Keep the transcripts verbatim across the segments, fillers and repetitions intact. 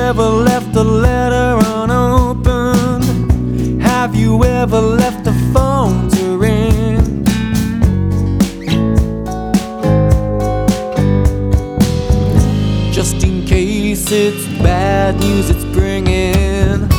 ever left a letter unopened? Have you ever left the phone to ring? Just in case it's bad news it's bringing.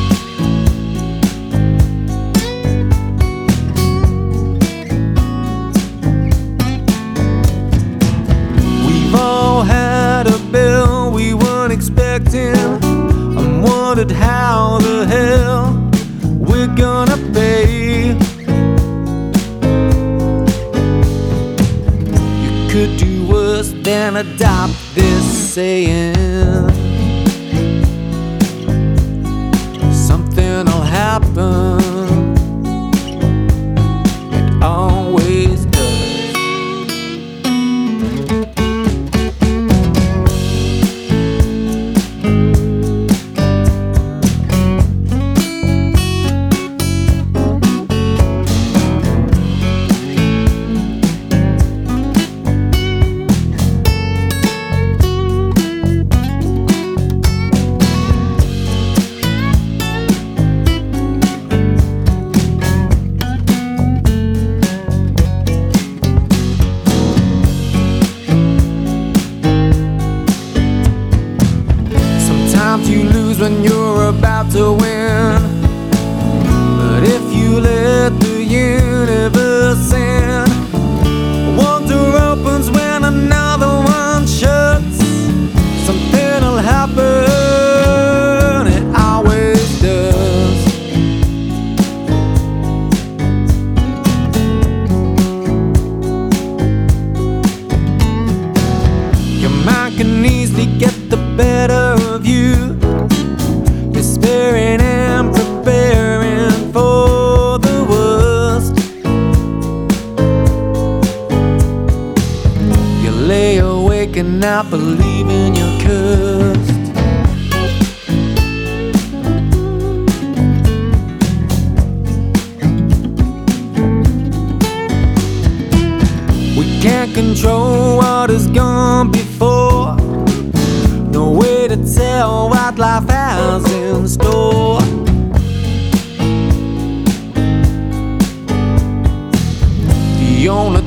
We've all had a bill we weren't expecting and wondered how the hell we're gonna pay. You could do worse than adopt this saying. Something'll happen. It always does. Sometimes you lose when you're about to win, but if you let the universe in, one door opens when another one shuts. Something'll happen, it always does. Your mind can easily get the better of you, despairing and preparing for the worst. You lay awake and not believing you're cursed. We can't control what has gone before, no way to tell what life has in store. The only